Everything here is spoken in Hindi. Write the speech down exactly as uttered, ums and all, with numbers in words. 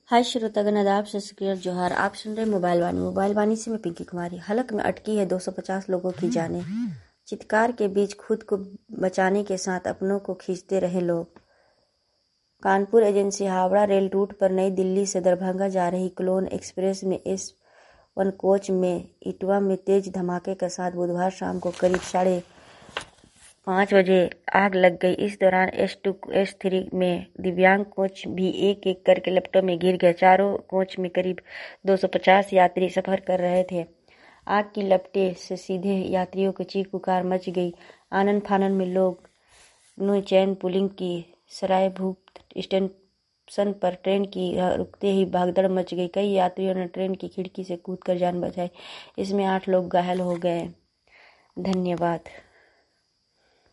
हाय श्रोतागण, आदाब, सत श्री अकाल, जोहार। आप सुन रहे मोबाइल वाणी मोबाइल वाणी से मैं पिंकी कुमारी। हलक में अटकी है दो सौ पचास लोगों की जानें। चित्कार के बीच खुद को बचाने के साथ अपनों को खींचते रहे लोग। Kanpur agency Howrah rail route पर नई दिल्ली से दरभंगा जा रही क्लोन एक्सप्रेस में एस वन कोच में इटवा में तेज धमाके के साथ बुधवार शाम को करीब साढ़े पाँच बजे आग लग गई। इस दौरान एस टू एस थ्री में दिव्यांग कोच भी एक एक करके लपटों में गिर गए। चारों कोच में करीब दो सौ पचास यात्री सफर कर रहे थे। आग की लपटें से सीधे यात्रियों की चीख पुकार मच गई। आनन फानन में लोग नो चैन पुलिंग की। सरायभूप स्टेशन पर ट्रेन की रुकते ही भागदड़ मच गई। कई यात्रियों ने ट्रेन की खिड़की से कूदकर जान बचाई। इसमें आठ लोग घायल हो गए। धन्यवाद।